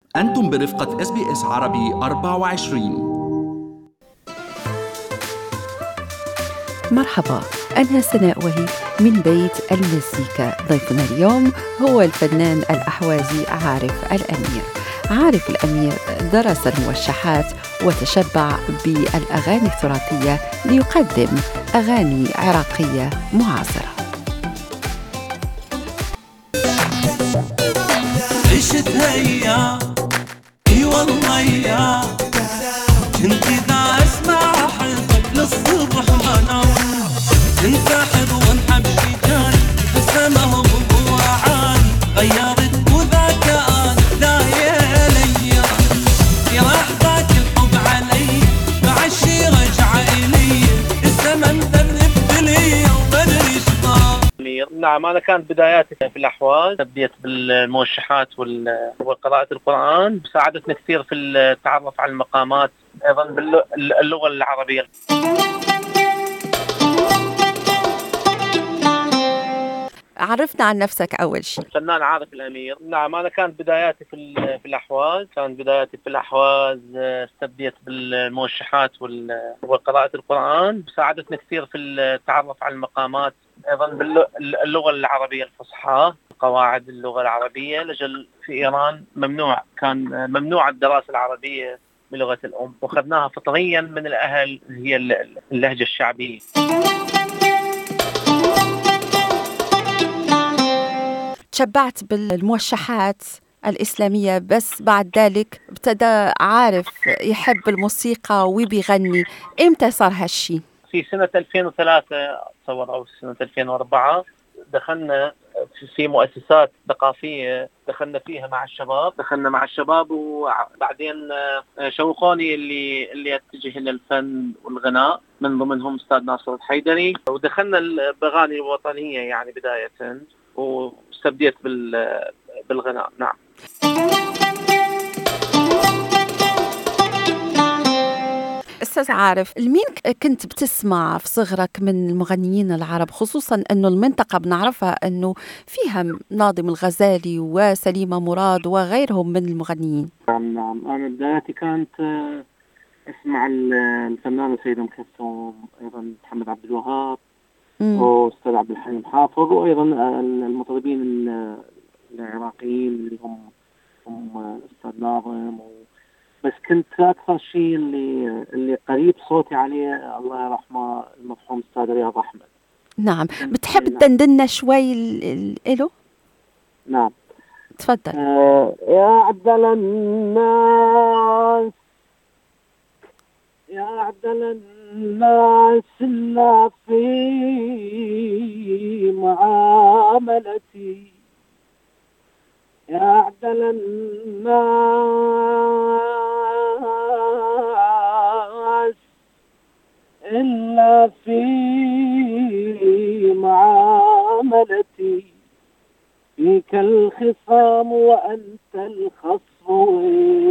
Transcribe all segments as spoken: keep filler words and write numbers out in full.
أنتم برفقة إس بي إس عربي أربعة وعشرين. مرحبا، أنا سناء وهي من بيت المزيكا. ضيفنا اليوم هو الفنان الأحوازي عارف الأمير. عارف الأمير درس الموشحات وتشبع بالأغاني التراثية ليقدم أغاني عراقية معاصرة. عشت هيا اي والله يا كنت اذا اسمع حلقك للصبح ما نام تنسحب وانحب شجان بسمه بوعان غيرت وذاك انا لا يا ليان يراح ذاك الحب علي مع الشي رجع الي الزمن ذنب لي وما ادري ايش صار. نعم، أنا كانت بداياتي في الأحواز، بديت بالموشحات وقراءة القرآن، ساعدتني كثير في التعرف على المقامات، أيضا باللغة العربية. عرفنا عن نفسك أول شيء. فنان عارف الأمير. نعم، أنا كانت بداياتي في في الأحواز، كانت بداياتي في الأحواز، استبديت بالموشحات وقراءة القرآن، ساعدتني كثير في التعرف على المقامات، أيضا باللغة العربية الفصحى، قواعد اللغة العربية. لجل في إيران ممنوع، كان ممنوع الدراسة العربية بلغة الأم، وأخذناها فطريا من الأهل، هي اللهجة الشعبية. تشبعت بالموشحات الإسلامية، بس بعد ذلك ابتدى عارف يحب الموسيقى وبيغني. إمتى صار هالشي؟ في سنة ألفين وثلاثة أتصور، أو سنة ألفين وأربعة، دخلنا في مؤسسات ثقافية، دخلنا فيها مع الشباب دخلنا مع الشباب وبعدين شوقوني اللي اللي أتجه إلى الفن والغناء، من ضمنهم أستاذ ناصر الحيدري، ودخلنا الأغاني الوطنية يعني بداية، واستبديت بالغناء. نعم. أستاذ عارف، المين كنت بتسمع في صغرك من المغنيين العرب، خصوصا أنه المنطقة بنعرفها أنه فيها ناظم الغزالي وسليمة مراد وغيرهم من المغنيين؟ نعم نعم أنا بدايتي كانت أسمع الفنان سيد أم كلثوم، أيضا محمد عبد الوهاب وأستاذ عبد الحليم حافظ، وأيضا المطربين العراقيين اللي هم هم أستاذ ناظم. بس كنت أكثر شيء اللي اللي قريب صوتي عليه الله يرحمه المرحوم أستاذ رياض أحمد. نعم، بتحب تدندنا شوي له؟ نعم تفضل. آه يا عدل الناس يا عدل الناس إلا في معاملتي، يا عدل الناس إلا في معاملتي، فيك الخصام وأنت الخصم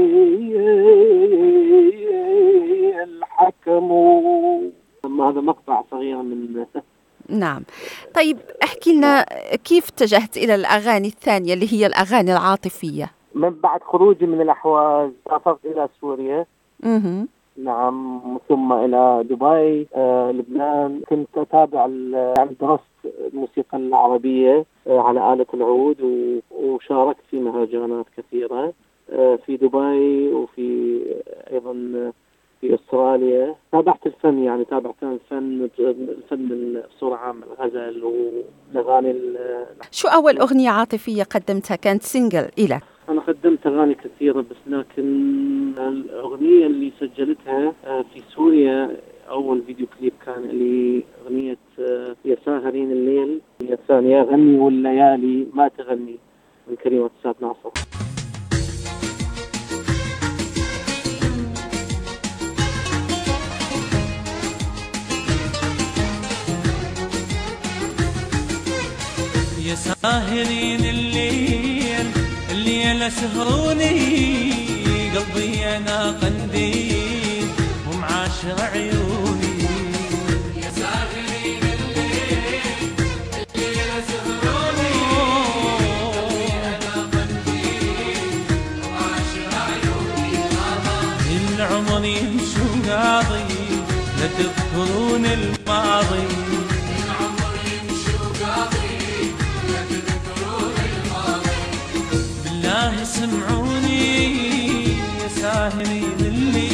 الحكم. هذا مقطع صغير من نعم. طيب احكي لنا كيف اتجهت إلى الأغاني الثانية اللي هي الأغاني العاطفية؟ من بعد خروجي من الأحواز سافرت إلى سوريا. اها نعم، ثم إلى دبي، آه، لبنان. كنت أتابع يعني درست الموسيقى العربية آه، على آلة العود، وشاركت في مهرجانات كثيرة آه، في دبي، وفي أيضا في أستراليا. تابعت الفن، يعني تابعت الفن الفن بصورة عامة، الغزل والأغاني. شو أول أغنية عاطفية قدمتها كانت سينجل إلك؟ أنا قدمت أغاني كثيرة، بس لكن الأغنية اللي سجلتها في سوريا أول فيديو كليب كان لي أغنية يا ساهرين الليل، هي الثانية غني والليالي ما تغني، من كلمات أستاذ ناصر. يا ساهرين الليل الليل سهروني، قلبي أنا قنديل ومعاشر عيوني. يا ساهرين الليل الليل سهروني، قلبي أنا قنديل ومعاشر لا تذكرون الماضي بالله سمعوني يا ساهرين اللي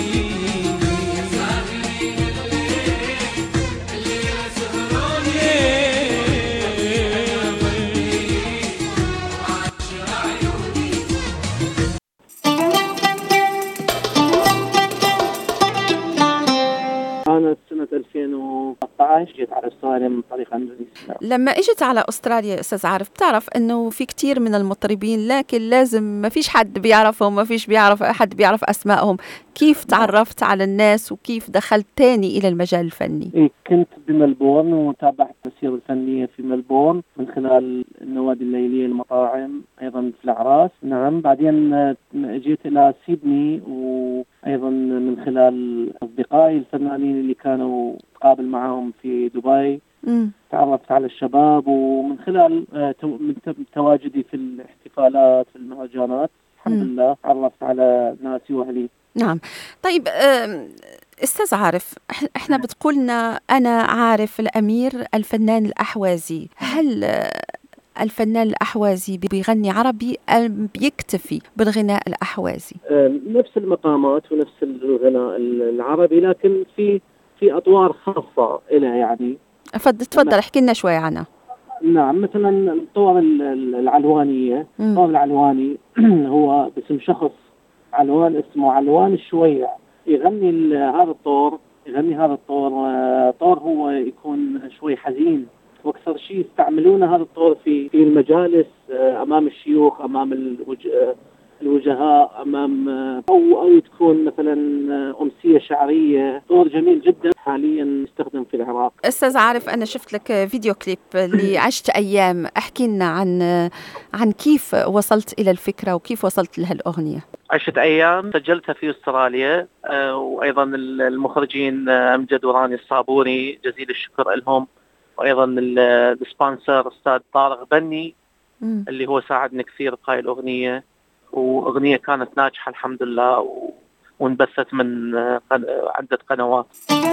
أنا سنة ألفين وثلاثة عشر جيت على أستراليا من طريق أندونيسيا. لما اجت على استراليا استاذ عارف، بتعرف انه في كتير من المطربين لكن لازم ما فيش حد بيعرفهم، ما فيش بيعرف حد بيعرف اسمائهم. كيف تعرفت على الناس وكيف دخلت تاني الى المجال الفني؟ إيه، كنت بملبورن وتابعت المسيرة الفنية في ملبورن من خلال النوادي الليلية، المطاعم، أيضا في الأعراس. نعم، بعدين آه، جيت إلى سيدني، وأيضا من خلال أصدقائي الفنانين اللي كانوا قابل معهم في دبي. مم. تعرفت على الشباب، ومن خلال آه، تو- من ت- تواجدي في الاحتفالات في المهرجانات الحمد مم. لله تعرفت على ناسي وأهلي. نعم. طيب آم، استاذ عارف، إح- احنا بتقولنا انا عارف الامير الفنان الاحوازي، هل آه، الفنان الاحوازي بيغني عربي ام بيكتفي بالغناء الاحوازي؟ آه، نفس المقامات ونفس الغناء العربي، لكن في في أطوار خاصة له يعني. تفضل تفضل احكي لنا شوي عنها. نعم، مثلا الطور ال- ال- العلوانية. مم. الطور العلواني هو باسم شخص علوان اسمه علوان الشويع، يغني ال- هذا الطور يغني هذا الطور آه، طور هو يكون شوي حزين، واكثر شيء يستعملون هذا الطور في في المجالس، آه، امام الشيوخ، امام الوج... آه، الوجهاء، امام آه، او او تكون مثلا آه، امسيه شعريه. طور جميل جدا حاليا يستخدم في العراق. استاذ عارف، انا شفت لك فيديو كليب لعشت ايام، احكي لنا عن عن كيف وصلت الى الفكره وكيف وصلت لهالاغنيه. عشت أيام سجلتها في أستراليا، آه، وأيضا المخرجين آه، أمجد وراني الصابوني جزيل الشكر لهم، وأيضا ال- السبونسر أستاذ طارق بني مم. اللي هو ساعدني كثير بهاي الأغنية. وأغنية كانت ناجحة الحمد لله، و- وانبثت من آه، قن- عدة قنوات.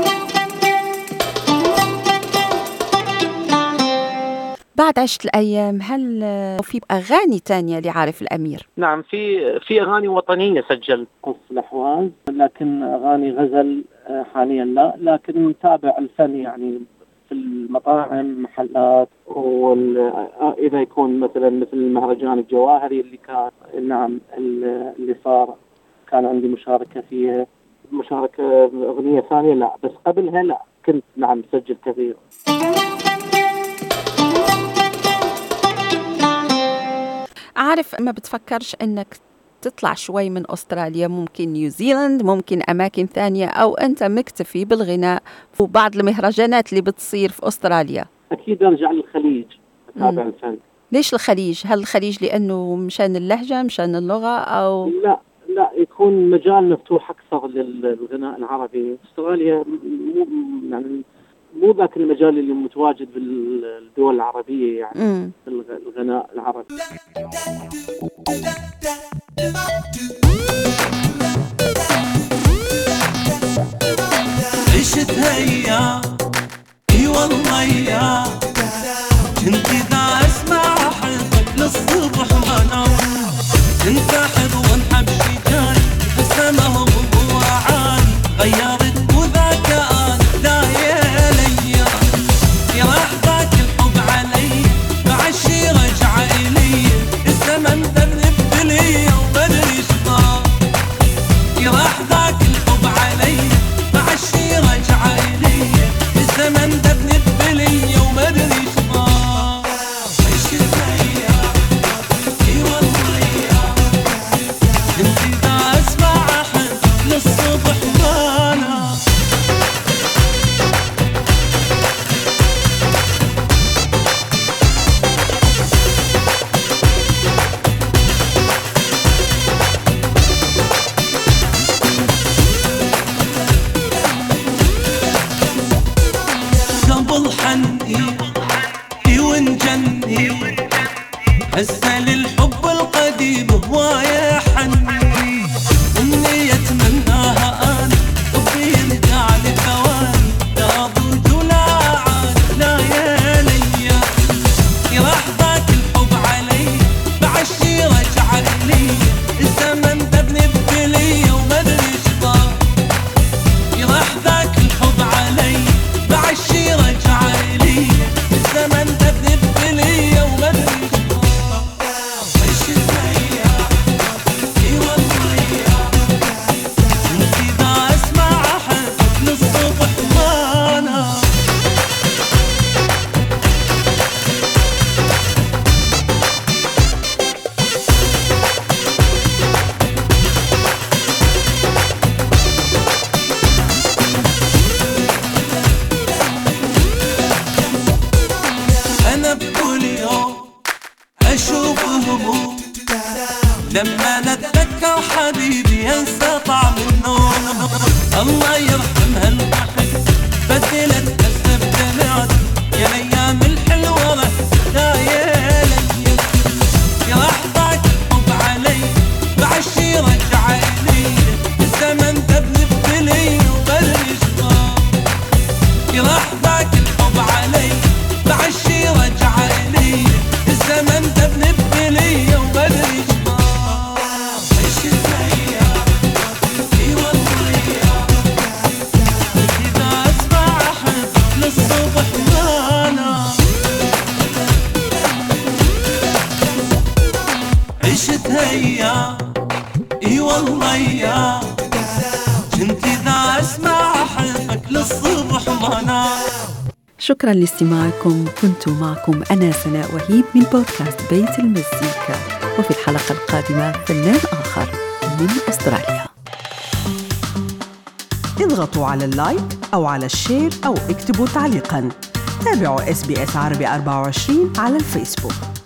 بعد عشت الايام، هل في اغاني تانية لعارف الامير؟ نعم، في في أغاني وطنية سجلت. قص الأحواز، لكن أغاني غزل آه، حاليا لا، لكن نتابع الفن يعني في المطاعم، محلات، وإذا يكون مثلا مثل المهرجان الجواهري اللي كان، نعم، ال- اللي صار كان عندي مشاركة فيه. مشاركة أغنية ثانية لا، بس قبلها لا كنت نعم سجل كثير. عارف، ما بتفكرش انك تطلع شوي من استراليا، ممكن نيوزيلند، ممكن اماكن ثانيه، او انت مكتفي بالغناء وبعض المهرجانات اللي بتصير في استراليا؟ أكيد أرجع للخليج أتابع مم. الفن. ليش الخليج؟ هل الخليج لانه مشان اللهجه، مشان اللغه، او لا لا، يكون مجال مفتوح أكثر للغناء العربي. أستراليا مو يعني مو ذاك المجال اللي متواجد بالدول العربية يعني مم. في الغ- الغناء العربي. عشت ايام اي والله يا كنت اذا اسمع حبك للصبح ما نام، كنت احب وانحب شجان بسمه وبوعان، غيرت وذاك آن لا يا ليام، يراح ذاك الحب علي مع الشي رجع الي، الزمن ذرب لي وما ادري ايش حبيبي ينسى طعم النوم. الله يرحم هالضحك بدلت هسه بدمعت يا الايام الحلوه لا يا ليل يا لحظك حب علي بعشي رجع لي الزمن دبني بلي وبرج يا لحظك الحب علي بعشي رجع لي الزمن دبني بلي وبرج عشت هيا اي والله يا كنت اذا اسمع حبك للصبح ما نام. شكرا لاستماعكم. كنت معكم أنا سناء وهيب من بودكاست بيت المزيكا، وفي الحلقة القادمة فنان آخر من أستراليا. اضغطوا على اللايك أو على الشير أو اكتبوا تعليقاً. تابعوا إس بي إس عربي أربعة وعشرين على الفيسبوك.